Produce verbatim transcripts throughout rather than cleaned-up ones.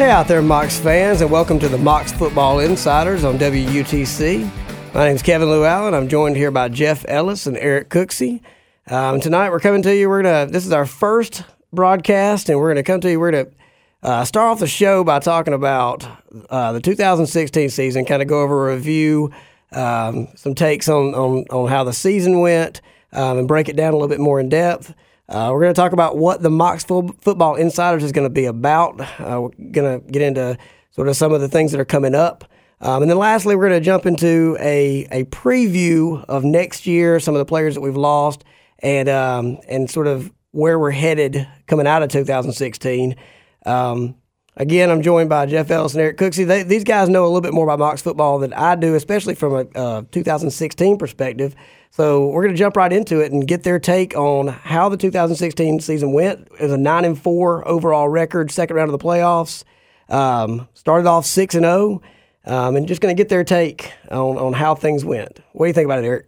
Hey out there, Mocs fans, and welcome to the Mocs Football Insiders on W U T C. My name is Kevin Lou Allen. I'm joined here by Jeff Ellis and Eric Cooksey. Um, tonight we're coming to you. We're gonna. This is our first broadcast, and we're gonna come to you. We're gonna uh, start off the show by talking about uh, the two thousand sixteen season. Kind of go over a review, um, some takes on, on on how the season went, um, and break it down a little bit more in depth. Uh, we're going to talk about what the Mocs fo- Football Insiders is going to be about. Uh, we're going to get into sort of some of the things that are coming up. Um, and then lastly, we're going to jump into a, a preview of next year, some of the players that we've lost, and um, and sort of where we're headed coming out of two thousand sixteen. Um, again, I'm joined by Jeff Ellis and Eric Cooksey. They, these guys know a little bit more about Mocs football than I do, especially from a uh, two thousand sixteen perspective. So we're going to jump right into it and get their take on how the two thousand sixteen season went. It was a nine and four overall record, second round of the playoffs. Um, started off six and zero, um, and just going to get their take on on how things went. What do you think about it, Eric?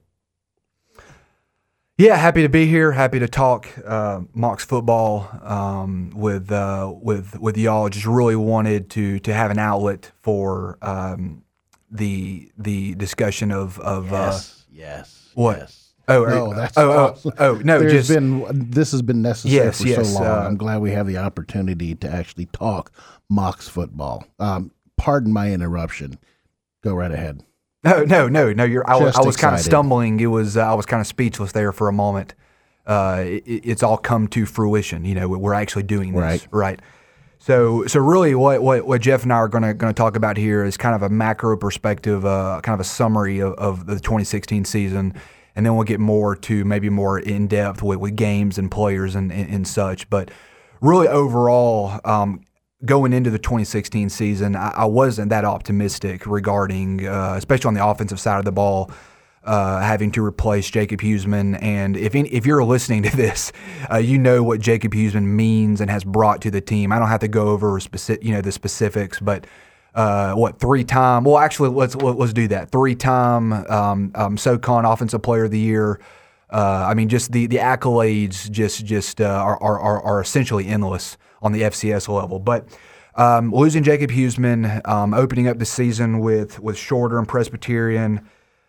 Yeah, happy to be here. Happy to talk uh, Mocs football um, with uh, with with y'all. Just really wanted to to have an outlet for um, the the discussion of of yes, uh, yes. What? Yes. Oh, no, are, that's oh, awesome. oh, oh, no, There's just been this has been necessary yes, for yes, so long. uh, I'm glad we have the opportunity to actually talk Mocs football. Um, pardon my interruption. Go right ahead. No, no, no, no. You're. I, I was Just kind of excited. stumbling. It was. Uh, I was kind of speechless there for a moment. Uh, it, it's all come to fruition. You know, we're actually doing this, Right. right? So, so really, what, what, what Jeff and I are going to going to talk about here is kind of a macro perspective, uh, kind of a summary of, of the twenty sixteen season, and then we'll get more to maybe more in depth with, with games and players and, and, and such. But really, overall, um, going into the twenty sixteen season, I, I wasn't that optimistic regarding, uh, especially on the offensive side of the ball, uh, having to replace Jacob Huseman. And if any, if you're listening to this, uh, you know what Jacob Huseman means and has brought to the team. I don't have to go over specific, you know, the specifics, but uh, what three-time? Well, actually, let's let's do that. Three-time um, um, SoCon Offensive Player of the Year. Uh, I mean, just the the accolades just just uh, are, are are essentially endless on the F C S level. But um, losing Jacob Huseman, um, opening up the season with with Shorter and Presbyterian,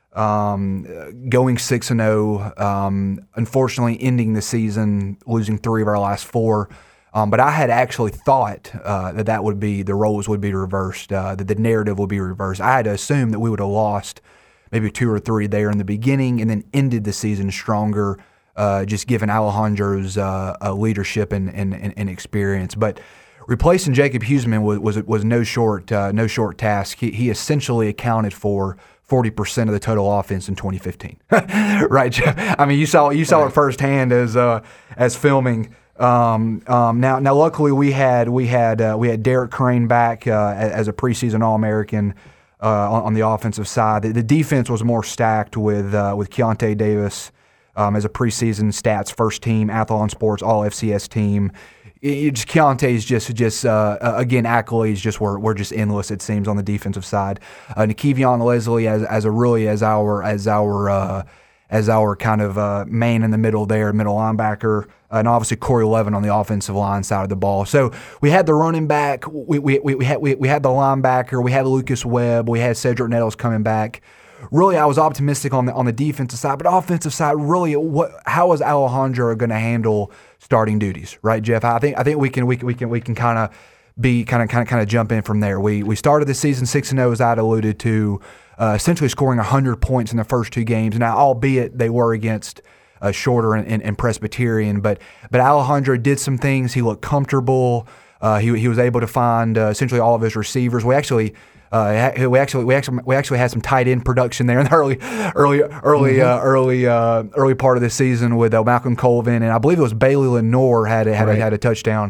um, going six and zero. Um, unfortunately, ending the season losing three of our last four. Um, but I had actually thought uh, that that would be the roles would be reversed, uh, that the narrative would be reversed. I had to assume that we would have lost maybe two or three there in the beginning, and then ended the season stronger, uh, just given Alejandro's uh, uh, leadership and, and, and experience. But replacing Jacob Huseman was was, was no short uh, no short task. He, he essentially accounted for forty percent of the total offense in twenty fifteen. Right, Jeff? I mean, you saw you saw Right. it firsthand as uh, as filming. Um, um, now, now, luckily we had we had uh, we had Derek Crane back uh, as a preseason All-American uh, on, on the offensive side. The, the defense was more stacked with uh, with Keontae Davis um, as a preseason stats first team Athlon Sports All F C S team. It, it just, Keontae's just just uh, uh, again accolades just were, were just endless, it seems, on the defensive side. Uh, Nikivion Leslie as as a really as our as our uh, as our kind of uh, man in the middle there, middle linebacker, and obviously Corey Levin on the offensive line side of the ball. So we had the running back, we we we, we had we, we had the linebacker, we had Lucas Webb, we had Cedric Nettles coming back. Really, I was optimistic on the on the defensive side, but offensive side, really, what how is Alejandro going to handle starting duties, right, Jeff? I think I think we can we can we can we can kind of be kind of kind of kind of jump in from there. We we started the season six and zero, as I'd alluded to. Uh, essentially scoring one hundred points in the first two games. Now, albeit they were against uh, Shorter and, and, and Presbyterian, but but Alejandro did some things. He looked comfortable. Uh, he he was able to find uh, essentially all of his receivers. We actually uh, we actually we actually we actually had some tight end production there in the early early early mm-hmm. uh, early uh, early part of the season with uh, Malcolm Colvin, and I believe it was Bailey Lenore had a, had right. a, had a touchdown.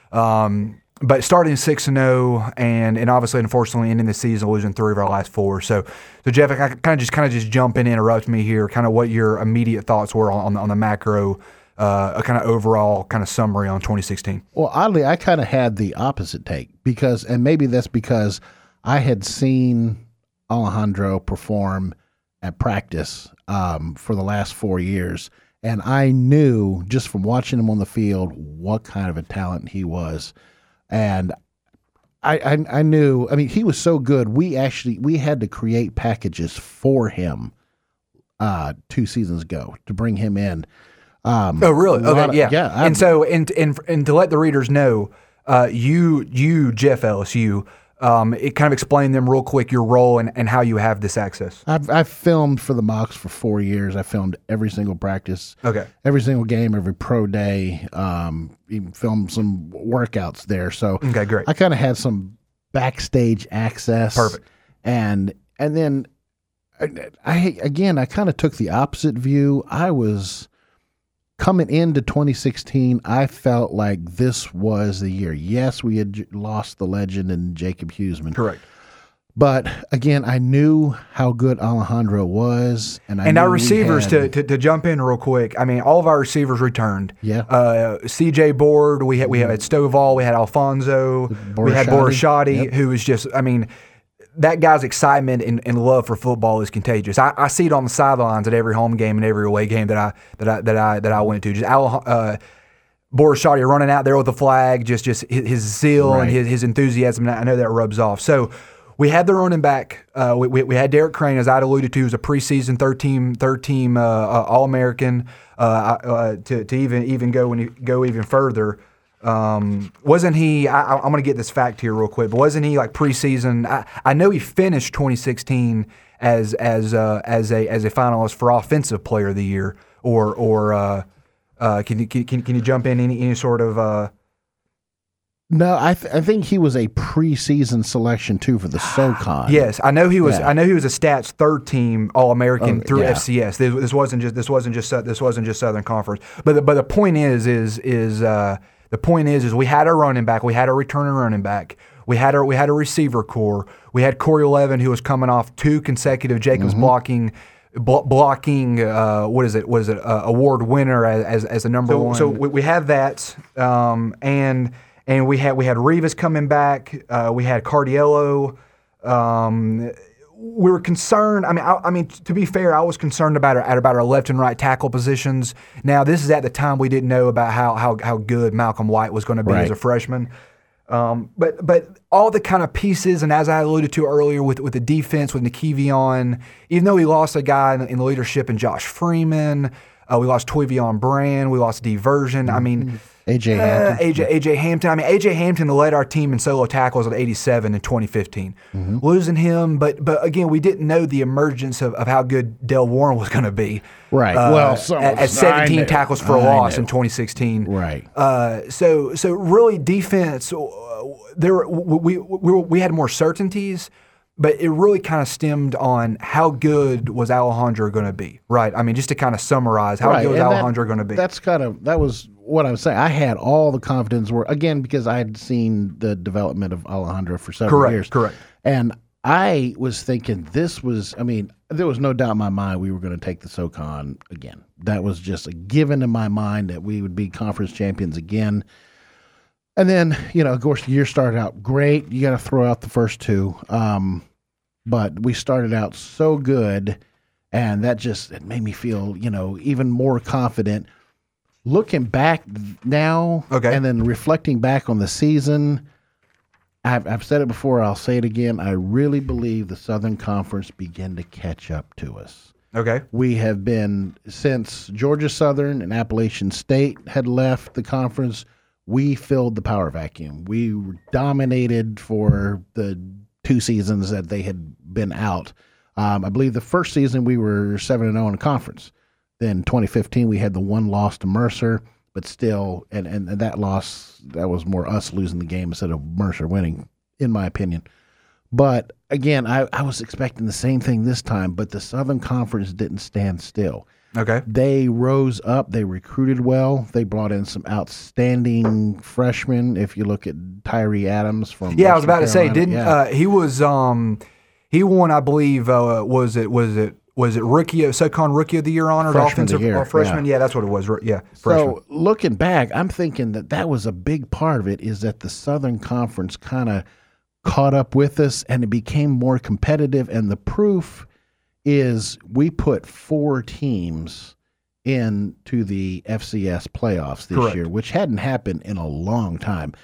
Um, But starting six and zero, and and obviously, unfortunately, ending the season losing three of our last four. So, so Jeff, I kind of just kind of just jump in and interrupt me here. Kind of what your immediate thoughts were on on the, on the macro, uh, a kind of overall kind of summary on twenty sixteen. Well, oddly, I kind of had the opposite take because, and maybe that's because I had seen Alejandro perform at practice um, for the last four years, and I knew just from watching him on the field what kind of a talent he was. And I, I I knew. I mean, he was so good. We actually we had to create packages for him uh, two seasons ago to bring him in. Um, oh, really? Okay, of, yeah. yeah. And so, and and and to let the readers know, uh, you you Jeff Ellis, you um, it kind of explain them real quick your role and, and how you have this access. I've I've filmed for the Mocs for four years. I filmed every single practice, okay, every single game, every pro day. Um, even filmed some workouts there. So okay, great. I kind of had some backstage access. Perfect. And and then I, I again I kind of took the opposite view. I was coming into twenty sixteen. I felt like this was the year. Yes, we had j- lost the legend in Jacob Huseman. Correct. But again, I knew how good Alejandro was, and I and knew our we receivers had, to, to to jump in real quick. I mean, all of our receivers returned. Yeah. Uh, C J Board, we had we had Stovall, we had Alfonso, we had Borashati. Borashati, Yep. who was just. I mean, that guy's excitement and, and love for football is contagious. I, I see it on the sidelines at every home game and every away game that I that I that I that I went to. Just Al, uh, Borashati running out there with the flag, just just his, his zeal Right. and his, his enthusiasm. I know that rubs off. So. We had the running back. Uh, we, we we had Derek Crane, as I'd alluded to, who's a preseason third team third team uh, uh, All American. Uh, uh, to to even even go when you go even further, um, wasn't he? I, I'm going to get this fact here real quick, but wasn't he like preseason? I, I know he finished twenty sixteen as as uh, as a as a finalist for Offensive Player of the Year, or or uh, uh, can you can, can you jump in any any sort of uh, No, I th- I think he was a preseason selection too for the SoCon. Yes, I know he was. Yeah. I know he was a stats third team All American Oh, through yeah. F C S. This, this wasn't just. This wasn't just. This wasn't just Southern Conference. But the, but the point is is is uh, the point is is we had a running back. We had a returning running back. We had a we had a receiver core. We had Corey Levin, who was coming off two consecutive Jacobs Mm-hmm. blocking. blo- Blocking, uh, what is it? What is it? Uh, award winner as as, as the number So- one. So we, we had that, um, and and we had we had Rivas coming back. Uh, we had Cardiello. Um, we were concerned. I mean, I, I mean, to be fair, I was concerned about our, about our left and right tackle positions. Now, this is at the time we didn't know about how how how good Malcolm White was going to be Right. as a freshman. Um, but but all the kind of pieces, and as I alluded to earlier with with the defense, with Nikivion, even though we lost a guy in, in the leadership in Josh Freeman, uh, we lost Toivion Brand, we lost Diversion. I mean, A J uh, Hampton. A J A J Hampton. I mean, A J Hampton led our team in solo tackles at eighty-seven in twenty fifteen. Mm-hmm. Losing him, but but again, we didn't know the emergence of, of how good Del Warren was going to be. Right. Uh, Well, so at, at I seventeen knew. tackles for a I loss knew. in twenty sixteen. Right. Uh, so so really defense. Uh, there we, we we we had more certainties, but it really kind of stemmed on how good was Alejandro going to be. Right. I mean, just to kind of summarize, how Right, good was and that- Alejandro going to be? That's kind of that was what I was saying. I had all the confidence where again because I had seen the development of Alejandro for several Correct, years. correct. And I was thinking this was. I mean, there was no doubt in my mind we were going to take the SoCon again. That was just a given in my mind that we would be conference champions again. And then you know, of course, the year started out great. You got to throw out the first two. Um, but we started out so good, and that just it made me feel, you know, even more confident. Looking back now, Okay. and then reflecting back on the season, I've, I've said it before, I'll say it again. I really believe the Southern Conference began to catch up to us. Okay. We have been, since Georgia Southern and Appalachian State had left the conference, we filled the power vacuum. We were dominated for the two seasons that they had been out. Um, I believe the first season we were seven and oh in the conference. Then twenty fifteen we had the one loss to Mercer, but still, and, and that loss, that was more us losing the game instead of Mercer winning, in my opinion. But again, I, I was expecting the same thing this time, but the Southern Conference didn't stand still. Okay. They rose up. They recruited well. They brought in some outstanding freshmen. If you look at Tyree Adams from Yeah, I was Western about to say, Carolina, didn't yeah. uh, he was um he won, I believe, uh, was it was it was it rookie of SoCon Rookie of the Year honors, Freshman of the offensive year, or freshman? yeah. Yeah. that's what it was. Yeah, freshman. So looking back, I'm thinking that that was a big part of it. Is that the Southern Conference kind of caught up with us and it became more competitive. And the proof is we put four teams into the F C S playoffs this Correct. year, which hadn't happened in a long time.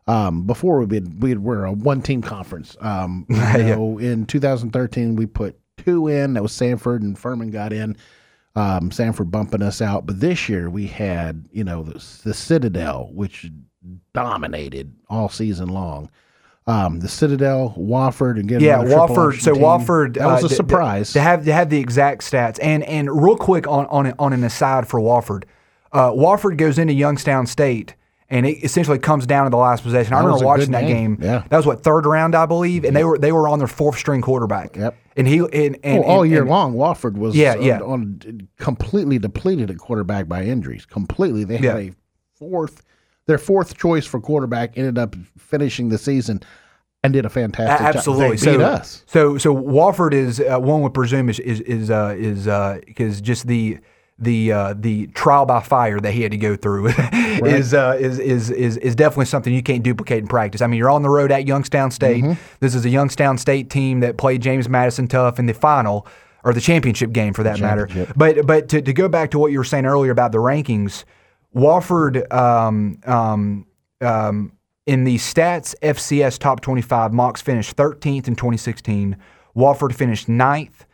Um, before we we were a one team conference. Um, you know, yeah. In two thousand thirteen, we put two in. That was Samford, and Furman got in. Um, Samford bumping us out. But this year we had, you know, the, the Citadel, which dominated all season long. Um, the Citadel, Wofford, and getting yeah, Wofford. So team. Wofford that was uh, a surprise to, to have to have the exact stats. And and real quick on on on an aside for Wofford, uh, Wofford goes into Youngstown State, and it essentially comes down to the last possession. I that remember watching that game. game. Yeah. That was what, third round, I believe, and they were they were on their fourth string quarterback. Yep. And he and, and, well, all and, year and, long, Wofford was yeah, on, yeah. on completely depleted at quarterback by injuries. Completely, they had yeah. a fourth, their fourth choice for quarterback ended up finishing the season and did a fantastic job. Absolutely, job. They beat so, us. So so Wofford is uh, one would presume is is is uh, is because uh, just the. The uh, the trial by fire that he had to go through right. is, uh, is is is is definitely something you can't duplicate in practice. I mean, you're on the road at Youngstown State. Mm-hmm. This is a Youngstown State team that played James Madison tough in the final or the championship game for that matter. But but to, to go back to what you were saying earlier about the rankings, Wofford um, um, um, in the Stats F C S Top twenty-five, Mocs finished thirteenth in twenty sixteen. Wofford finished ninth.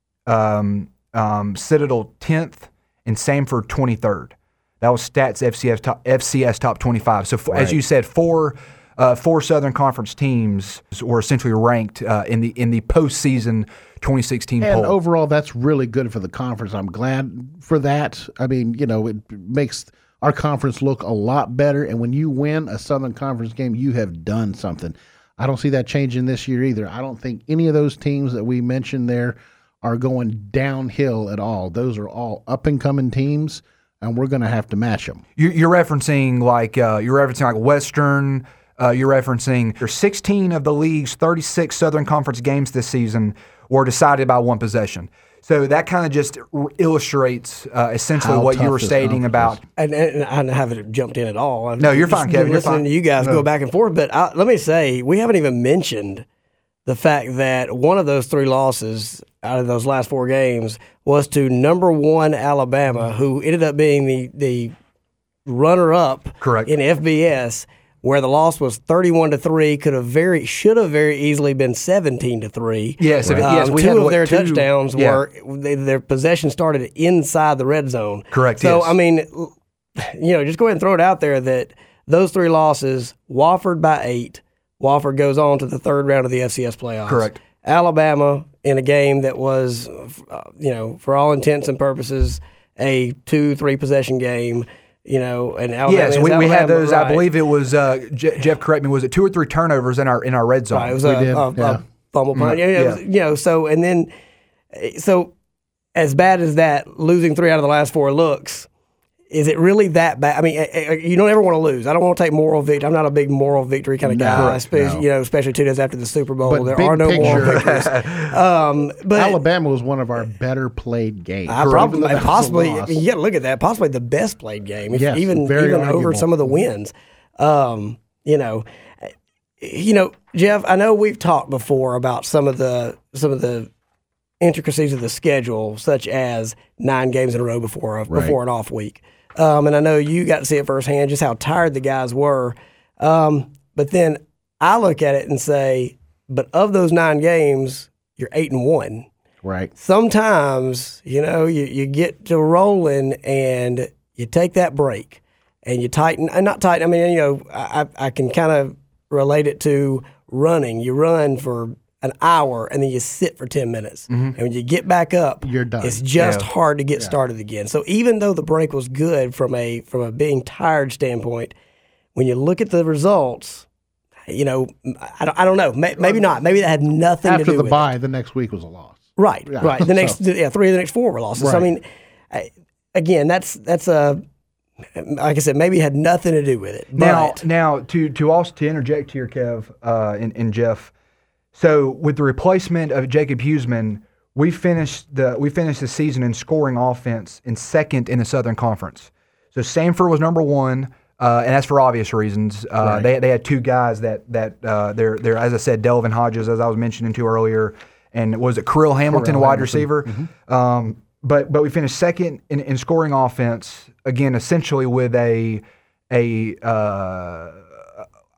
Um, Um, Citadel tenth, and Samford twenty-third. That was Stats F C S top, F C S top twenty-five. So, for, right. as you said, four uh, four Southern Conference teams were essentially ranked uh, in the in the postseason twenty sixteen and poll. And overall, that's really good for the conference. I'm glad for that. I mean, you know, it makes our conference look a lot better. And when you win a Southern Conference game, you have done something. I don't see that changing this year either. I don't think any of those teams that we mentioned there are going downhill at all. Those are all up-and-coming teams, and we're going to have to match them. You're, you're referencing like uh, you're referencing like Western. Uh, you're referencing there's sixteen of the league's thirty-six Southern Conference games this season were decided by one possession. So that kind of just r- illustrates uh, essentially How what you were stating about. And, and I haven't jumped in at all. I've no, you're just fine, Kevin. You're listening fine. to you guys no. go back and forth, but I, let me say we haven't even mentioned the fact that one of those three losses out of those last four games was to number one Alabama, who ended up being the the runner-up Correct. in F B S, where the loss was thirty-one to three, could have very should have very easily been seventeen to three. Yes, right. um, yes, we two had, of what, their two, touchdowns yeah. were they, their possession started inside the red zone. Correct. So yes. I mean, you know, just go ahead and throw it out there that those three losses, Wofford by eight. Wofford goes on to the third round of the F C S playoffs. Correct. Alabama in a game that was, uh, you know, for all intents and purposes, a two, three possession game. You know, and Alabama. Yes, we, we had those. Right. I believe it was uh, Je- Jeff. Correct me. Was it two or three turnovers in our in our red zone? Right, it was we a, did. a, yeah. a fumble punt. Mm-hmm. Yeah, yeah. Was, you know, so and then, so as bad as that, losing three out of the last four looks. Is it really that bad? I mean, you don't ever want to lose. I don't want to take moral victory. I'm not a big moral victory kind of guy, no, especially, no. you know, especially two days after the Super Bowl. But there are no picture, moral victories. Um, but Alabama was one of our better played games. I probably, even possibly, I mean, you got to look at that. Possibly the best played game, if, yes, even very even arguable. over some of the wins. Um, you know, you know, Jeff. I know we've talked before about some of the some of the intricacies of the schedule, such as nine games in a row before a, right. before an off week. Um, and I know you got to see it firsthand, just how tired the guys were. Um, but then I look at it and say, but of those nine games, you're eight and one. Right. Sometimes, you know, you, you get to rolling and you take that break and you tighten, and not tighten, I mean, you know, I, I can kind of relate it to running. You run for an hour and then you sit for ten minutes. Mm-hmm. And when you get back up, you're done. It's just yeah. hard to get yeah. started again. So even though the break was good from a from a being tired standpoint, when you look at the results, you know, I don't, I don't know. Maybe not. Maybe that had nothing After to do the with bye, it. the next week was a loss. Right, yeah. right. The next, so, yeah, three of the next four were losses. Right. So, I mean, I, again, that's that's a like I said, maybe it had nothing to do with it. Now, But, now to to also to interject here, Kev uh, and, and Jeff. So with the replacement of Jacob Huseman, we finished the we finished the season in scoring offense in second in the Southern Conference. So Samford was number one, uh, and that's for obvious reasons. Uh, Right. They they had two guys that that uh, they're they're as I said, Delvin Hodges, as I was mentioning to earlier, and was it Kirill Hamilton, Kirill wide Hamilton. receiver. Mm-hmm. Um, but but we finished second in, in scoring offense again, essentially with a a. Uh,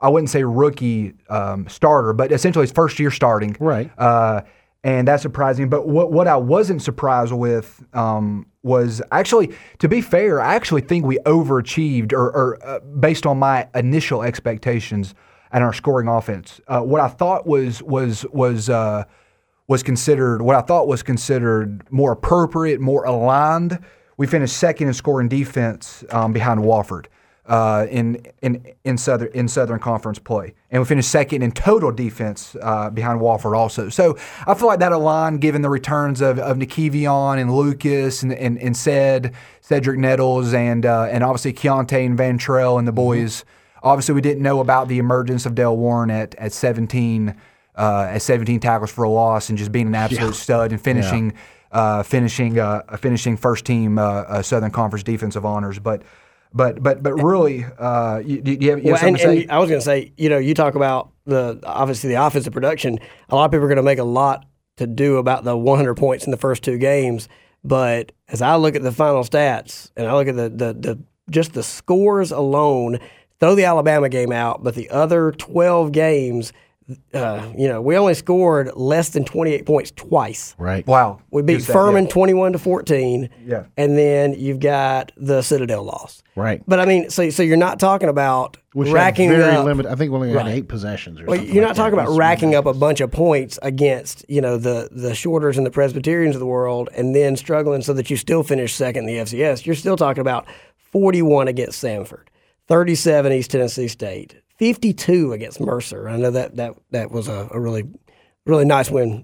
I wouldn't say rookie um, starter, but essentially his first year starting. Right. Uh, and that's surprising. But what what I wasn't surprised with um, was actually, to be fair, I actually think we overachieved, or, or uh, based on my initial expectations and our scoring offense. Uh, what I thought was was was uh, was considered what I thought was considered more appropriate, more aligned. We finished second in scoring defense um, behind Wofford uh, in in in southern in Southern Conference play, and we finished second in total defense uh, behind Wofford also. So I feel like that aligned, given the returns of of Nikivion and Lucas and and, and Ced, Cedric Nettles, and uh, and obviously Keontae and Vantrell and the boys. Mm-hmm. Obviously, we didn't know about the emergence of Dale Warren at at seventeen uh, at seventeen tackles for a loss and just being an absolute yeah. stud and finishing. Yeah. Uh, finishing, uh, finishing first team uh, uh, Southern Conference defensive honors, but, but, but, but really, uh, you, do you have, you have well, something and, to say? And I was going to say, you know, you talk about the obviously the offensive production. A lot of people are going to make a lot to do about the one hundred points in the first two games, but as I look at the final stats and I look at the the, the just the scores alone, throw the Alabama game out, but the other twelve games. Uh, you know, we only scored less than twenty-eight points twice. Right. Wow. We beat that, Furman yeah. twenty-one to fourteen. Yeah. And then you've got the Citadel loss. Right. But I mean, so so you're not talking about Which racking very up. limited. I think we only had right. eight possessions. Or well, something you're like not talking that. about racking up a bunch of points against you know the the Shorters and the Presbyterians of the world, and then struggling so that you still finish second in the F C S. You're still talking about forty-one against Samford, thirty-seven East Tennessee State. fifty-two against Mercer. I know that that, that was a, a really, really nice win.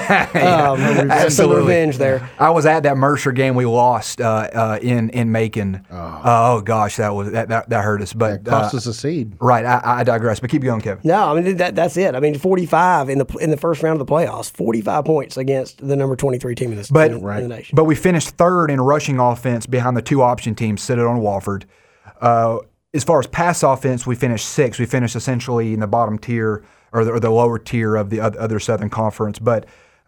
um, some revenge there. I was at that Mercer game we lost uh, uh, in in Macon. Oh. oh gosh, that was that that, that hurt us. But that cost uh, us a seed. Right. I, I digress. But keep going, Kevin. No, I mean that that's it. I mean forty-five in the in the first round of the playoffs. forty-five points against the number twenty-three team in, this, but, in, right. in the nation. But we finished third in rushing offense behind the two option teams, Citadel and Wofford. Uh, As far as pass offense, we finished sixth. We finished essentially in the bottom tier or the, or the lower tier of the other Southern Conference. But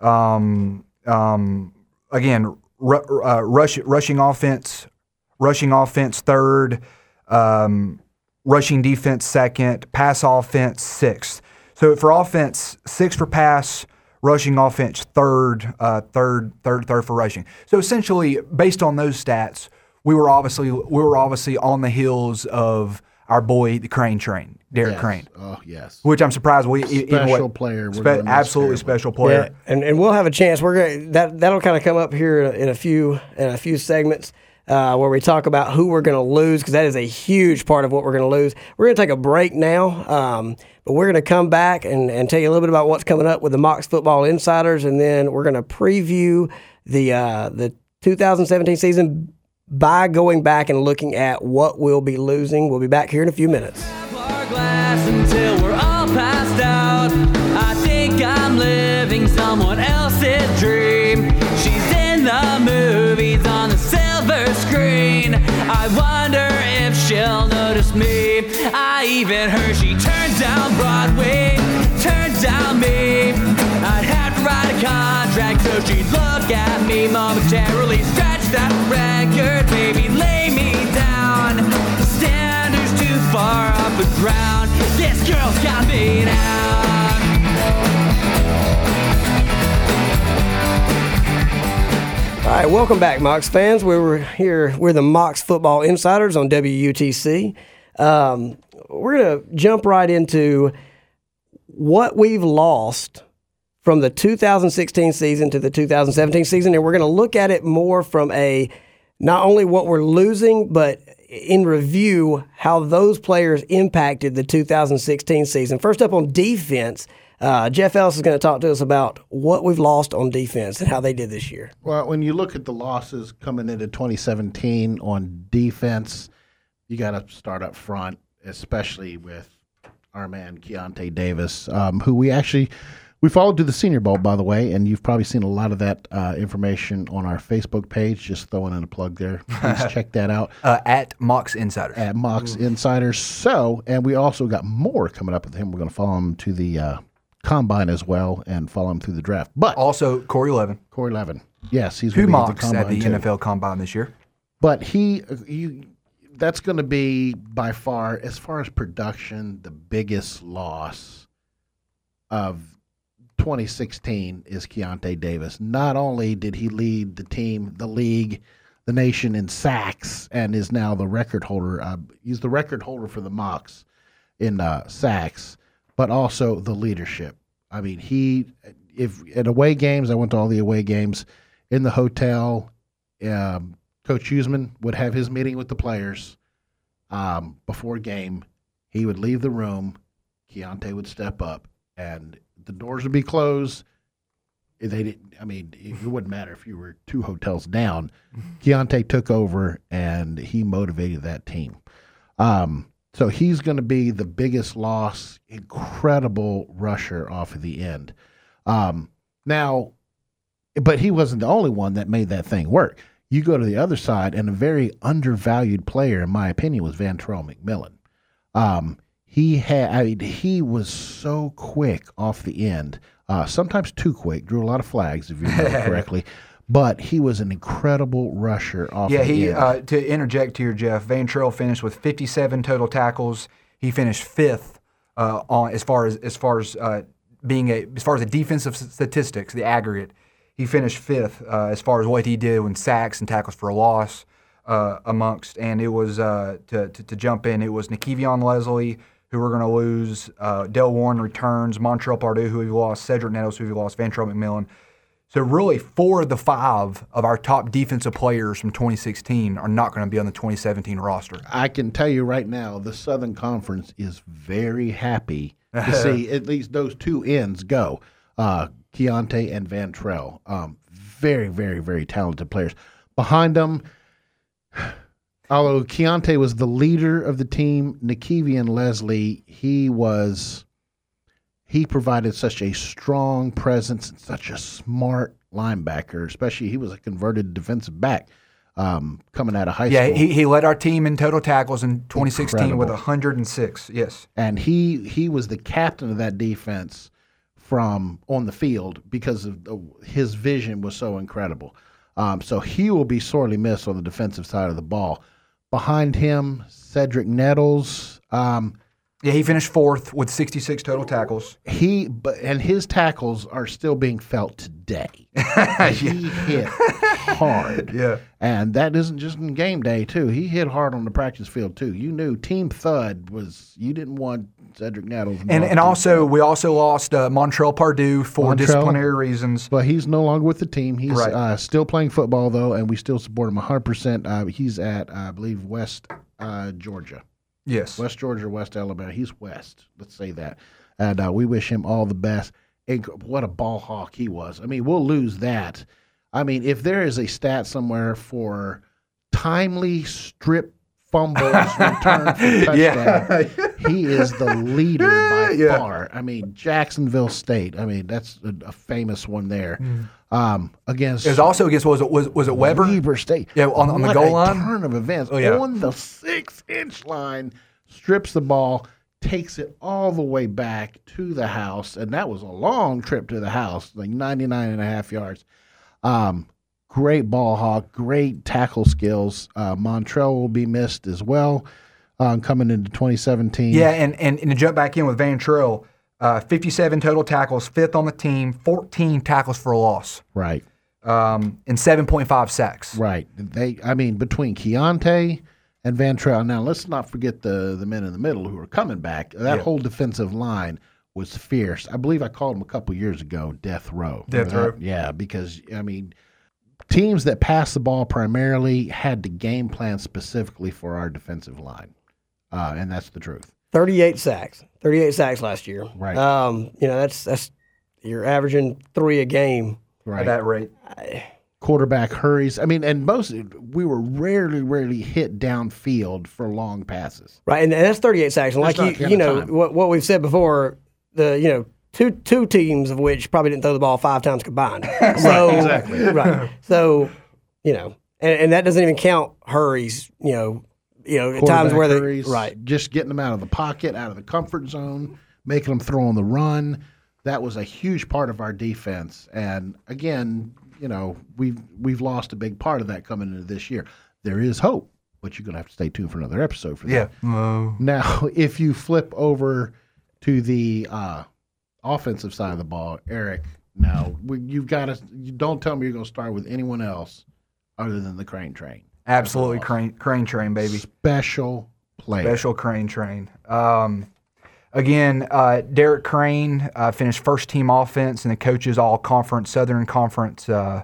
um, um, again, ru- uh, rush, rushing offense, rushing offense third, um, rushing defense second, pass offense sixth. So for offense, sixth for pass, rushing offense third, uh, third, third, third for rushing. So essentially, based on those stats. We were obviously we were obviously on the heels of our boy the Crane Train, Derek yes. Crane. Oh yes, which I'm surprised we special even what, player, spe- absolutely special player. Yeah, and and we'll have a chance. We're gonna that that'll kind of come up here in a few in a few segments uh, where we talk about who we're going to lose because that is a huge part of what we're going to lose. We're going to take a break now, um, but we're going to come back and and tell you a little bit about what's coming up with the Mocs Football Insiders, and then we're going to preview the uh, the two thousand seventeen season. By going back and looking at what we'll be losing. We'll be back here in a few minutes. Our glass until we're all passed out. I think I'm living someone else's dream. She's in the movies on the silver screen. I wonder if she'll notice me. I even heard she turned down Broadway, turned down me. I'd have to write a contract so she'd look at me momentarily, stretch that record, baby, lay me down. The standard's too far off the ground. This girl's got me down. All right, welcome back, Mocs fans. We were here. We're the Mocs Football Insiders on W U T C. Um, we're going to jump right into what we've lost from the two thousand sixteen season to the two thousand seventeen season, and we're going to look at it more from a not only what we're losing, but in review how those players impacted the two thousand sixteen season. First up on defense, uh, Jeff Ellis is going to talk to us about what we've lost on defense and how they did this year. Well, when you look at the losses coming into twenty seventeen on defense, you got to start up front, especially with our man Keontae Davis, um, who we actually – we followed to the Senior Bowl, by the way, and you've probably seen a lot of that uh, information on our Facebook page. Just throwing in a plug there. Please check that out. Uh, at Mocs Insiders. At Mocs Insiders. So, and we also got more coming up with him. We're going to follow him to the uh, Combine as well and follow him through the draft. But also, Corey Levin. Corey Levin. Yes, he's Two going to Mocs at the too. N F L Combine this year. But he, you, that's going to be by far, as far as production, the biggest loss of twenty sixteen is Keontae Davis. Not only did he lead the team, the league, the nation in sacks, and is now the record holder. Uh, he's the record holder for the Mocs in uh, sacks, but also the leadership. I mean, he, if at away games, I went to all the away games in the hotel. Um, Coach Huseman would have his meeting with the players um, before game. He would leave the room. Keontae would step up, and the doors would be closed. They didn't. I mean, it wouldn't matter if you were two hotels down. Keontae took over, and he motivated that team. Um, so he's going to be the biggest loss. Incredible rusher off of the end. Um, now, but he wasn't the only one that made that thing work. You go to the other side, and a very undervalued player, in my opinion, was Vantrell McMillan. Um, he had. I mean, he was so quick off the end. Uh, sometimes too quick, drew a lot of flags, if you remember correctly. But he was an incredible rusher off yeah, the he, end. uh, to interject here, Jeff, Vantrell finished with fifty-seven total tackles. He finished fifth uh, on as far as as far as uh, being a as far as the defensive statistics, the aggregate. He finished fifth uh, as far as what he did in sacks and tackles for a loss uh, amongst. And it was uh, to, to to jump in. It was Nakevion Leslie, who we're going to lose. Uh, Del Warren returns. Montrell Pardue, who we lost. Cedric Nettles, who we lost. Vantrell McMillan. So really, four of the five of our top defensive players from twenty sixteen are not going to be on the twenty seventeen roster. I can tell you right now, the Southern Conference is very happy to see at least those two ends go. Uh, Keontae and Vantrell. Um, very, very, very talented players. Behind them, although Keontae was the leader of the team, Nakevion Leslie, he was he provided such a strong presence and such a smart linebacker, especially he was a converted defensive back um, coming out of high yeah, school. Yeah, he, he led our team in total tackles in twenty sixteen Incredible. with one hundred six, yes. And he he was the captain of that defense from on the field because of the, his vision was so incredible. Um, so he will be sorely missed on the defensive side of the ball. Behind him, Cedric Nettles. Um, yeah, he finished fourth with sixty-six total tackles. He but and his tackles are still being felt today. He hit hard. Yeah. And that isn't just in game day, too. He hit hard on the practice field, too. You knew Team Thud was – you didn't want Cedric Nettles. And and also, we also lost uh, Montrell Pardue for Montrell, disciplinary reasons. But he's no longer with the team. He's Right. uh, still playing football, though, and we still support him one hundred percent. Uh, he's at, I believe, West uh, Georgia. Yes. West Georgia, West Alabama. He's West. Let's say that. And uh, we wish him all the best. And what a ball hawk he was. I mean, we'll lose that. I mean, if there is a stat somewhere for timely strip fumbles returned for touchdown, Yeah. he is the leader by Yeah. far. I mean, Jacksonville State. I mean, that's a, a famous one there. Um, against It was also against, what was it, was, was it Weber? Weber State. Yeah, on- on the What goal a line? turn of events. Oh, yeah. On the six-inch line, strips the ball, takes it all the way back to the house, and that was a long trip to the house, like ninety-nine and a half yards. Um, great ball hawk, great tackle skills. Uh, Montrell will be missed as well um, coming into twenty seventeen. Yeah, and, and, and to jump back in with Vantrell, uh, fifty-seven total tackles, fifth on the team, fourteen tackles for a loss, Right, um, and seven point five sacks. right. They, I mean, between Keontae and Vantrell. Now, let's not forget the the men in the middle who are coming back. That Yeah. whole defensive line was fierce. I believe I called them a couple years ago death row. Death Remember row. that? Yeah, because, I mean, teams that pass the ball primarily had to game plan specifically for our defensive line, uh, and that's the truth. thirty-eight sacks. thirty-eight sacks last year. Right. Um, you know, that's that's you're averaging three a game. Right. At that rate. Quarterback hurries. I mean, and most we were rarely, rarely hit downfield for long passes. Right, and, and that's thirty-eight sacks. And That's like not you, a you ton know, of time. what, what we've said before, the you know, two two teams of which probably didn't throw the ball five times combined. So, Right, exactly. Right. So, you know, and, and that doesn't even count hurries. You know, you know, at times Quarterback where they hurries, right. just getting them out of the pocket, out of the comfort zone, making them throw on the run. That was a huge part of our defense. And again, you know, we've we've lost a big part of that coming into this year. There is hope. but you're going to have to stay tuned for another episode for that. Yeah. Uh, Now, if you flip over to the uh, offensive side of the ball, Eric, now we, you've got to. You don't tell me you're going to start with anyone else other than the Crane Train. absolutely, crane, crane train, baby. Special player. Special Crane Train. Um, again, uh, Derek Crane uh, finished first team offense in the coaches all conference, Southern Conference, uh,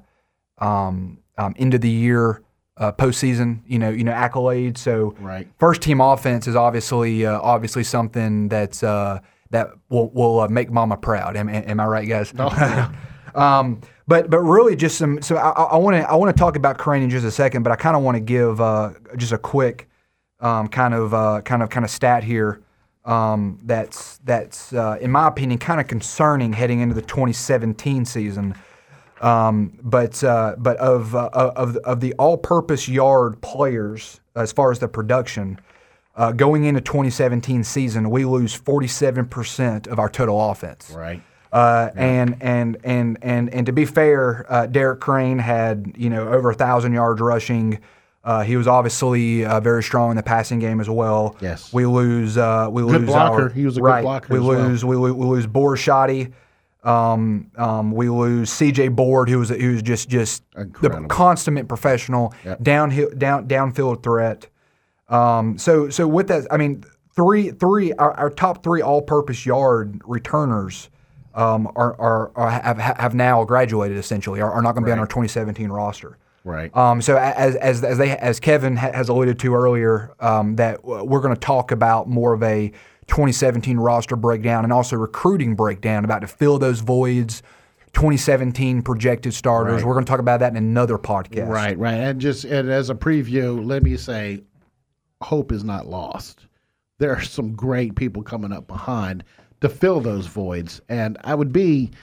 um, um, end of the year, uh, postseason. You know, you know accolades. So Right. first team offense is obviously uh, obviously something that's uh, that will will uh, make Mama proud. Am, am I right, guys? No. Um, but but really just some. So I want to I want to talk about Crane in just a second, but I kind of want to give uh, just a quick um, kind of uh, kind of kind of stat here um, that's that's uh, in my opinion kind of concerning heading into the twenty seventeen season. Um, but uh, but of uh, of of the all-purpose yard players as far as the production. Uh, going into twenty seventeen season, we lose forty-seven percent of our total offense. Right. Uh, and, and and and and to be fair, uh, Derek Crane had you know over a thousand yards rushing. Uh, he was obviously uh, very strong in the passing game as well. Yes. We lose. Uh, we Good lose blocker. Our, He was a good right, blocker We as well. lose. We, lo- we lose Borshati. Um, um, we lose C J Board, who was who was just just the Incredible. consummate professional, Yep. downhill down downfield threat. Um, so so with that, I mean, three three our, our top three all-purpose yard returners um, are, are are have have now graduated essentially, are, are not going to be on our twenty seventeen roster. Right. Um, so as as as they as Kevin ha- has alluded to earlier, um, that we're going to talk about more of a twenty seventeen roster breakdown and also recruiting breakdown about to fill those voids. twenty seventeen projected starters. Right. We're going to talk about that in another podcast. Right, right. And just and as a preview, let me say, hope is not lost. There are some great people coming up behind to fill those voids. And I would be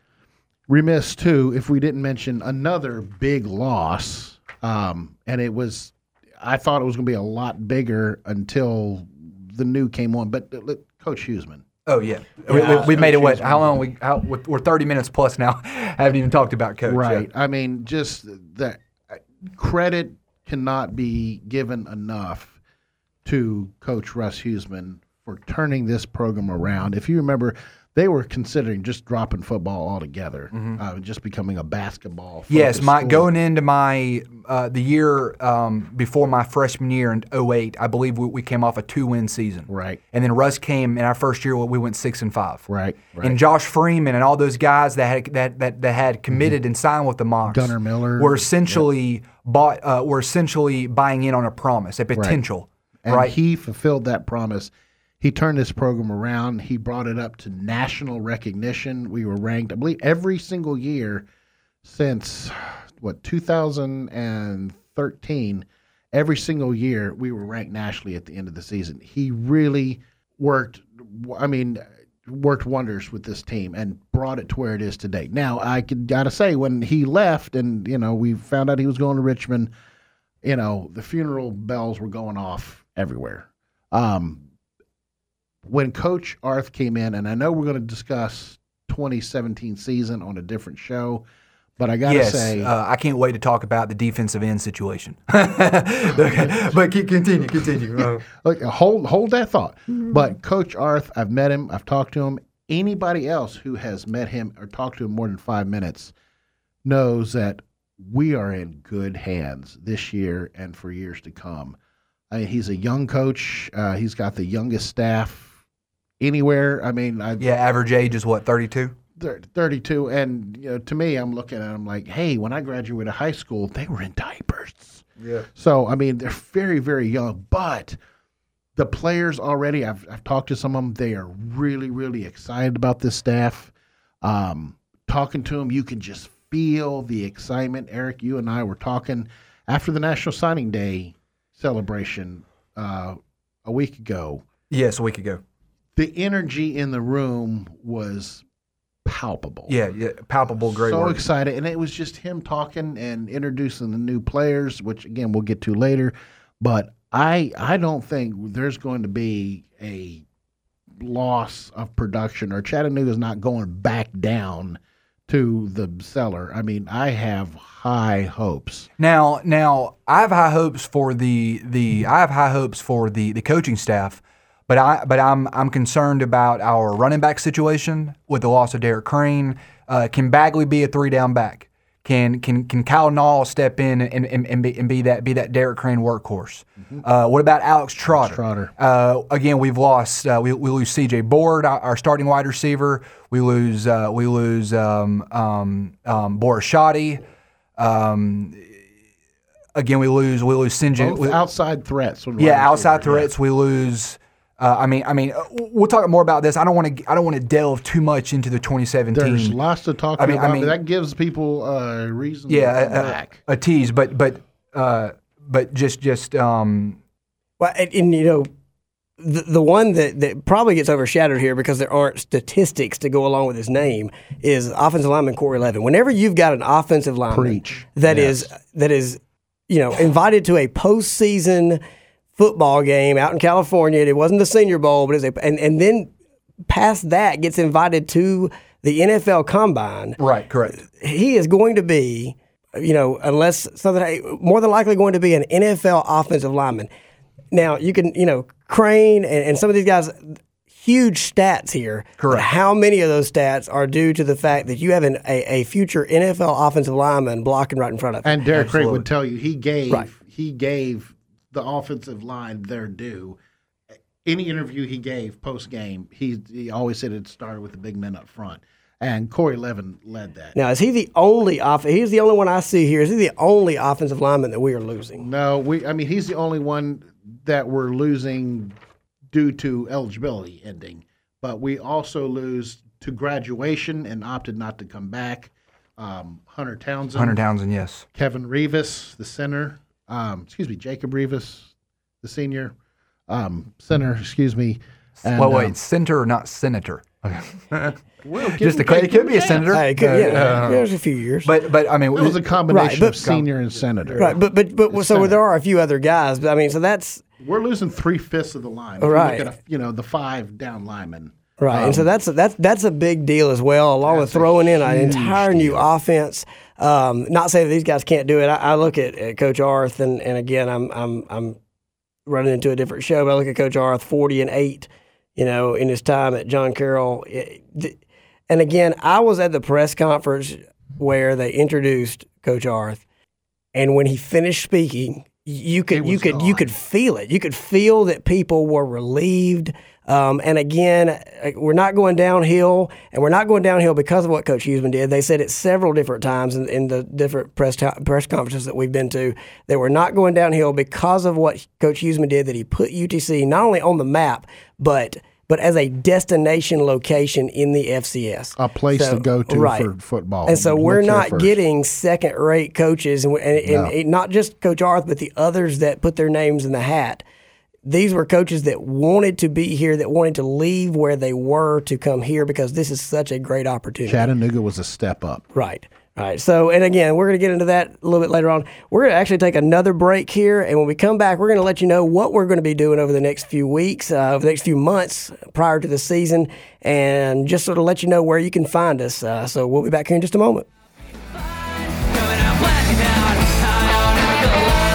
remiss, too, if we didn't mention another big loss. Um, and it was, I thought it was going to be a lot bigger until the new came on. But uh, look, Coach Huseman. Oh yeah, we, Yeah. we, we made it. What? Coach How long? We how, we're thirty minutes plus now. Haven't even talked about Coach. Right. yet. I mean, just that credit cannot be given enough to Coach Russ Huseman for turning this program around. If you remember, they were considering just dropping football altogether, uh, just becoming a basketball. Yes, my school. going into my uh, the year um, before my freshman year in oh eight, I believe we, we came off a two-win season. Right. And then Russ came in our first year. We went six and five. Right, right. And Josh Freeman and all those guys that had that that, that had committed and signed with the Mocs, Gunnar Miller. were essentially bought. Uh, were essentially buying in on a promise, a potential. And Right. he fulfilled that promise. He turned this program around. He brought it up to national recognition. We were ranked, I believe, every single year since, what, two thousand thirteen. Every single year we were ranked nationally at the end of the season. He really worked, I mean, worked wonders with this team and brought it to where it is today. Now, I could, gotta say, when he left and, you know, we found out he was going to Richmond, you know, the funeral bells were going off everywhere. Um, when Coach Arth came in, and I know we're going to discuss twenty seventeen season on a different show, but I got to Yes, say, uh, I can't wait to talk about the defensive end situation. But keep- continue, continue. Uh, look, hold hold that thought. But Coach Arth, I've met him, I've talked to him. Anybody else who has met him or talked to him more than five minutes knows that we are in good hands this year and for years to come. I mean, he's a young coach. Uh, he's got the youngest staff anywhere. I mean, I, yeah, average age is what, thirty-two? thir- thirty-two, and you know, to me, I'm looking at them like, hey, when I graduated high school, they were in diapers. Yeah. So I mean, they're very, very young, but the players already, I've I've talked to some of them. They are really, really excited about this staff. Um, talking to them, you can just feel the excitement. Eric, you and I were talking after the National Signing Day celebration uh, a week ago. Yes, a week ago. The energy in the room was palpable. Yeah, yeah, palpable, great so work. excited. And it was just him talking and introducing the new players, which, again, we'll get to later. But I I don't think there's going to be a loss of production, or Chattanooga's not going back down to the seller. I mean, I have high hopes. Now, now I have high hopes for the the I have high hopes for the the coaching staff, but I but I'm I'm concerned about our running back situation with the loss of Derek Crane. Uh, can Bagley be a three down back? Can can can Kyle Nall step in and and, and, be, and be that be that Derek Crane workhorse? Mm-hmm. Uh, what about Alex Trotter? Trotter. Uh, again, we've lost. Uh, we, we lose C J Board, our, our starting wide receiver. We lose. Uh, we lose um, um, um, Boris Shoddy. Um, again, we lose. We lose Sinjin. Both outside threats. Yeah, outside threats. Yeah. We lose. Uh, I mean, I mean, we'll talk more about this. I don't want to. I don't want to delve too much into the twenty seventeen. There's lots to talk I mean, about. I mean, that gives people a uh, reason. Yeah, to come a, back. A, a tease, but but uh, but just just. Um, well, and, and you know, the the one that, that probably gets overshadowed here because there aren't statistics to go along with his name is offensive lineman Corey Levin. Whenever you've got an offensive lineman Preach. that yes. is that is, you know, invited to a postseason football game out in California. It wasn't the Senior Bowl, but it's a, and and then past that gets invited to the N F L Combine. Right, correct. He is going to be, you know, unless something more than likely going to be an N F L offensive lineman. Now you can, you know, Crane and, and some of these guys, huge stats here. Correct. How many of those stats are due to the fact that you have an, a, a future N F L offensive lineman blocking right in front of you? And Derek Crane would tell you he gave Right. he gave. the offensive line their due. Any interview he gave post game, he he always said it started with the big men up front, and Corey Levin led that. Now, is he the only off? He's the only one I see here. Is he the only offensive lineman that we are losing? No, we. I mean, he's the only one that we're losing due to eligibility ending, but we also lose to graduation and opted not to come back. Um, Hunter Townsend, Hunter Townsend, yes. Kevin Revis, the center. Um, excuse me, Jacob Revis, the senior um, center. Excuse me. And, well, wait, um, center or not senator? Okay. well, give Just him- a, it could be a yeah. senator. Hey, good, Uh, yeah, uh, there's a few years. But but I mean, It was a combination Right, but- of senior and senator. right, but but but so center. there are a few other guys. But I mean, so that's We're losing three fifths of the line. If you Right. look at a, you know the five down linemen. right, and so Um, that's that's that's a big deal as well. Along with That's a throwing in an huge entire new deal. offense. Um, not saying that these guys can't do it. I, I look at, at Coach Arth, and, and again, I'm I'm I'm running into a different show. But I look at Coach Arth, forty and eight. You know, in his time at John Carroll. It, th- and again, I was at the press conference where they introduced Coach Arth, and when he finished speaking, you could He you was could you gone. could feel it. You could feel that people were relieved. Um, and again, uh, we're not going downhill, and we're not going downhill because of what Coach Huseman did. They said it several different times in, in the different press to- press conferences that we've been to that we're not going downhill because of what Coach Huseman did. That he put U T C not only on the map, but but as a destination location in the F C S, A place So, to go to right. for football. And so Look we're here not first. getting second-rate coaches, and, and, and No. it- not just Coach Arth, but the others that put their names in the hat. These were coaches that wanted to be here, that wanted to leave where they were to come here because this is such a great opportunity. Chattanooga was a step up. Right. All right. So, and again, we're going to get into that a little bit later on. We're going to actually take another break here, and when we come back, we're going to let you know what we're going to be doing over the next few weeks, uh, over the next few months prior to the season, and just sort of let you know where you can find us. Uh, so we'll be back here in just a moment. Coming out blacking out, high on alkaline.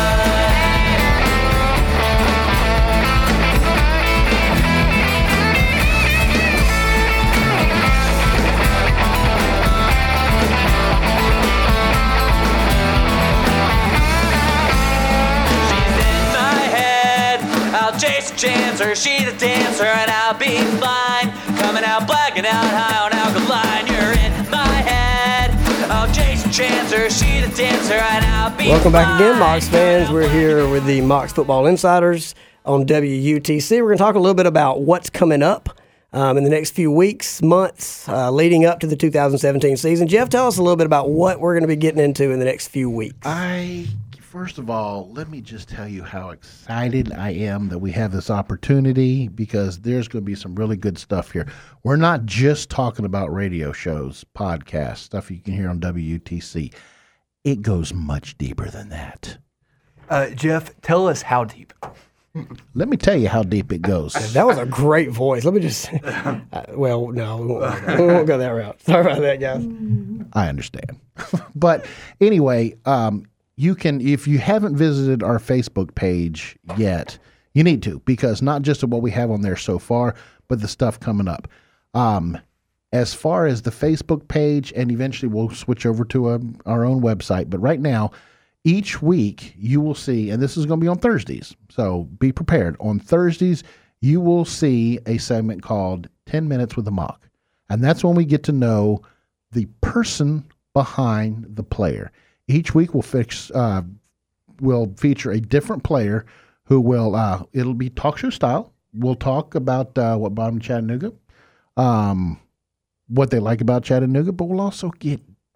She's in my head. I'll chase a chancer, she's a dancer, and I'll be fine. Coming out blacking out, high on alkaline. You're in my head. I'll chase a chancer, she's a dancer, and I'll be Welcome back again, fine. Mocs fans. We're here with the Mocs Football Insiders on W U T C. We're going to talk a little bit about what's coming up um, in the next few weeks, months, uh, leading up to the two thousand seventeen season. Jeff, tell us a little bit about what we're going to be getting into in the next few weeks. I first of all, let me just tell you how excited I am that we have this opportunity because there's going to be some really good stuff here. We're not just talking about radio shows, podcasts, stuff you can hear on W U T C. It goes much deeper than that. Uh, Jeff, tell us how deep. Let me tell you how deep it goes. That was a great voice. Let me just, uh, well, no, we won't, we won't go that route. Sorry about that, guys. I understand. But anyway, um, you can, if you haven't visited our Facebook page yet, you need to, because not just what we have on there so far, but the stuff coming up. Um, as far as the Facebook page, and eventually we'll switch over to a, our own website. But right now, each week you will see, and this is going to be on Thursdays, so be prepared. On Thursdays, you will see a segment called ten minutes with the Mock. And that's when we get to know the person behind the player. Each week we'll fix, uh, we'll feature a different player who will, uh, it'll be talk show style. We'll talk about uh, what brought them to Chattanooga, um, what they like about Chattanooga, but we'll also get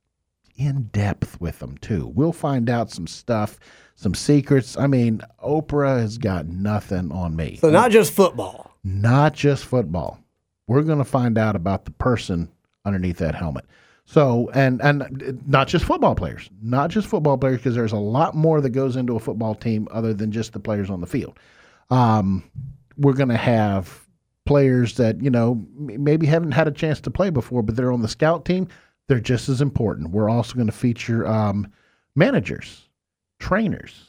in depth with them too. We'll find out some stuff, some secrets. I mean, Oprah has got nothing on me. So not just football. Not just football. We're going to find out about the person underneath that helmet. So, and and not just football players, not just football players, because there's a lot more that goes into a football team other than just the players on the field. Um, we're going to have players that, you know, maybe haven't had a chance to play before, but they're on the scout team. They're just as important. We're also going to feature um, managers, trainers,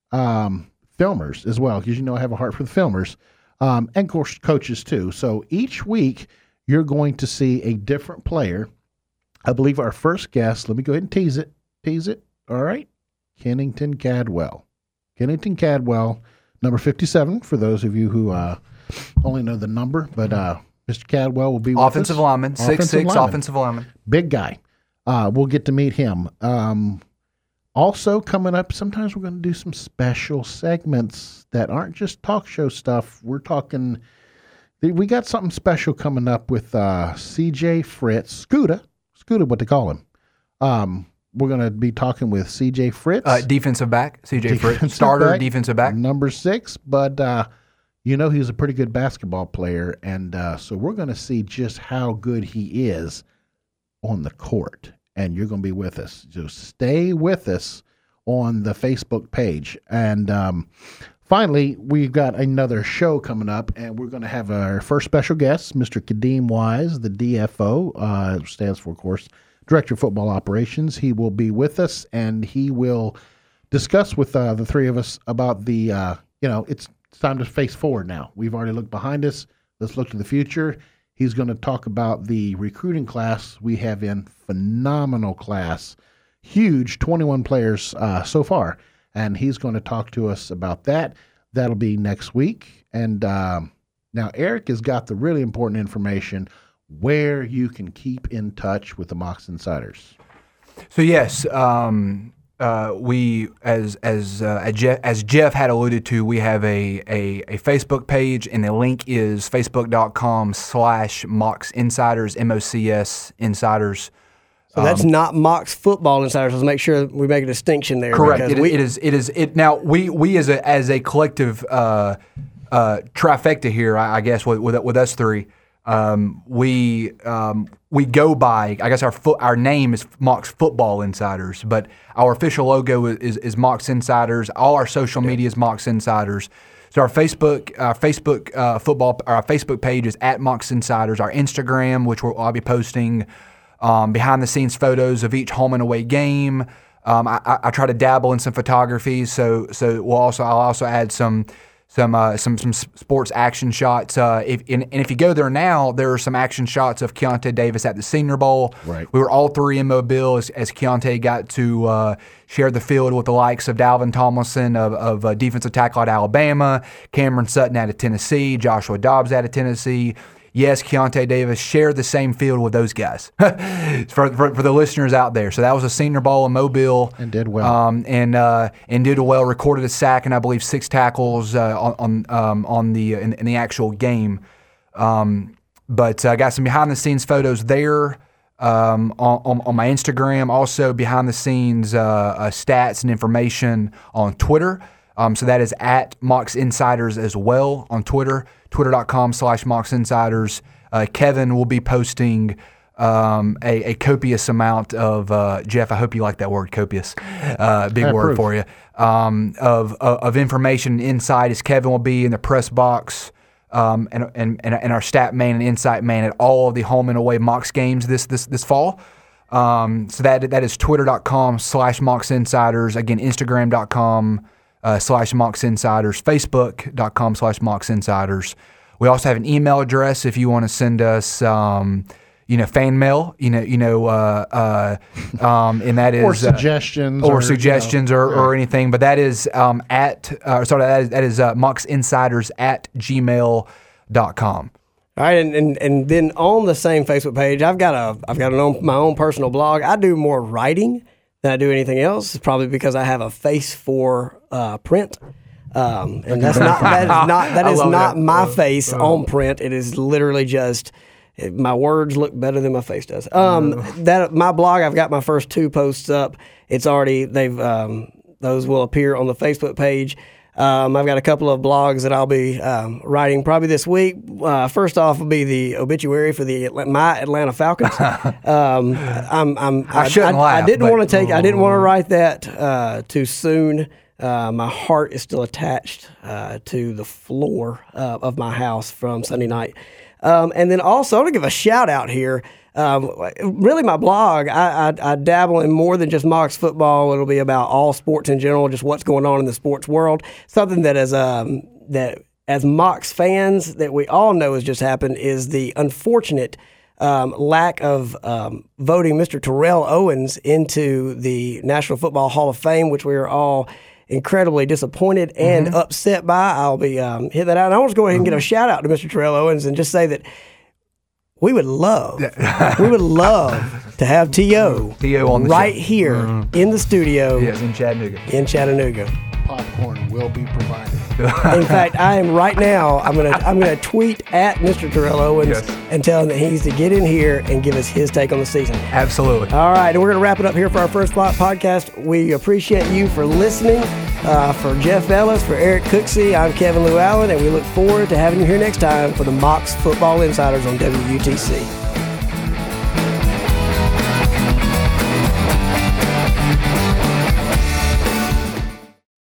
um, filmers as well, because, you know, I have a heart for the filmers, um, and of course coaches too. So each week you're going to see a different player. I believe our first guest, let me go ahead and tease it, tease it. All right. Kennington Cadwell. Kennington Cadwell, number fifty-seven, for those of you who uh, only know the number, but uh, Mister Cadwell will be with Offensive us. lineman, six six lineman. offensive lineman. Big guy. Uh, we'll get to meet him. Um, also coming up, sometimes we're going to do some special segments that aren't just talk show stuff. We're talking, we got something special coming up with uh, C J Fritz, Scooter, Scooter, what they call him. Um, we're going to be talking with C J Fritz. Uh, defensive back, C J Fritz, starter back, defensive back. Number six, but uh, you know he's a pretty good basketball player, and uh, so we're going to see just how good he is on the court, and you're going to be with us. So stay with us on the Facebook page. And um, finally, we've got another show coming up, and we're going to have our first special guest, Mister Kadeem Wise, the D F O, uh, stands for, of course, Director of Football Operations. He will be with us, and he will discuss with uh, the three of us about the, uh, you know, it's, it's time to face forward now. We've already looked behind us. Let's look to the future. He's going to talk about the recruiting class we have in. Phenomenal class. Huge, twenty-one players uh, so far. And he's going to talk to us about that. That'll be next week. And um, now Eric has got the really important information where you can keep in touch with the Mocs Insiders. So yes, um, uh, we as as uh, as, Jeff, as Jeff had alluded to, we have a, a a Facebook page, and the link is facebook dot com slash Mocs Insiders, M O C S Insiders. So that's um, not Mocs Football Insiders. Let's make sure we make a distinction there. Correct. It, we, it is. It is. It now we we as a as a collective uh, uh, trifecta here, I, I guess with, with with us three. Um, we um, we go by, I guess our fo- our name is Mocs Football Insiders, but our official logo is is, is Mocs Insiders. All our social media is Mocs Insiders. So our Facebook our Facebook uh, football our Facebook page is at Mocs Insiders. Our Instagram, which we'll, I'll be posting um, behind the scenes photos of each home and away game. Um, I, I, I try to dabble in some photography, so so we'll also I'll also add some. Some uh, some some sports action shots. Uh, if and, and if you go there now, there are some action shots of Keontae Davis at the Senior Bowl. Right. We were all three in Mobile as, as Keontae got to uh, share the field with the likes of Dalvin Tomlinson of, of uh, defensive tackle at Alabama, Cameron Sutton out of Tennessee, Joshua Dobbs out of Tennessee. Yes, Keontae Davis shared the same field with those guys. for, for for the listeners out there. So that was a Senior Bowl in Mobile. And did well. Um, and uh, and did well. Recorded a sack and I believe six tackles uh, on on um, on the in, in the actual game. Um, but I uh, got some behind the scenes photos there um, on, on on my Instagram. Also behind the scenes uh, uh, stats and information on Twitter. Um, so that is at Mocs Insiders as well on Twitter, twitter dot com slash Mocs Insiders. Uh, Kevin will be posting um, a, a copious amount of, uh, Jeff, I hope you like that word, copious, uh, big I word approve. for you, um, of, of of information inside as Kevin will be in the press box um, and, and, and and our stat man and insight man at all of the home and away Mocs games this this, this fall. Um, so that that is twitter.com slash Mocs Insiders. Again, Instagram.com uh, slash Mocs Insiders. Facebook.com slash Mocs Insiders. We also have an email address if you want to send us, um, you know, fan mail. You know, you know, uh, uh, um, and that is or suggestions, uh, or, or suggestions, you know, or, yeah. or anything. But that is um, at uh, sorry, that is, that is uh, Mocs Insiders at gmail dot com. All right, and, and and then on the same Facebook page, I've got a I've got an own, my own personal blog. I do more writing than I do anything else. It's probably because I have a face for uh, print, um, and that's not that is not that I is love not that. my Uh, face uh. on print. It is literally just it, my words look better than my face does. Um, that my blog, I've got my first two posts up. It's already they've um, those will appear on the Facebook page. Um, I've got a couple of blogs that I'll be um, writing probably this week. Uh, first off will be the obituary for the Atla- my Atlanta Falcons. um, I'm, I'm, I shouldn't I, laugh, I didn't but- want to take. I didn't want to write that uh, too soon. Uh, my heart is still attached uh, to the floor uh, of my house from Sunday night. Um, and then also, I want to give a shout out here. Um, really, my blog, I, I, I dabble in more than just Mocs football. It'll be about all sports in general, just what's going on in the sports world. Something that as um, that as Mocs fans that we all know has just happened is the unfortunate um, lack of um, voting Mister Terrell Owens into the National Football Hall of Fame, which we are all incredibly disappointed and mm-hmm. upset by. I'll be um, hit that out. And I want to go ahead and give a shout out to Mister Terrell Owens and just say that we would love, we would love to have T O T O on the right show. here Mm-hmm. in the studio Yes, in Chattanooga. in Chattanooga. Popcorn will be provided. In fact, I am right now. I'm gonna I'm gonna tweet at Mister Terrell Owens Yes. and tell him that he needs to get in here and give us his take on the season. Absolutely. All right, and we're gonna wrap it up here for our first Spot podcast. We appreciate you for listening. Uh, for Jeff Ellis, for Eric Cooksey, I'm Kevin Lou Allen, and we look forward to having you here next time for the Mocs Football Insiders on W U T C.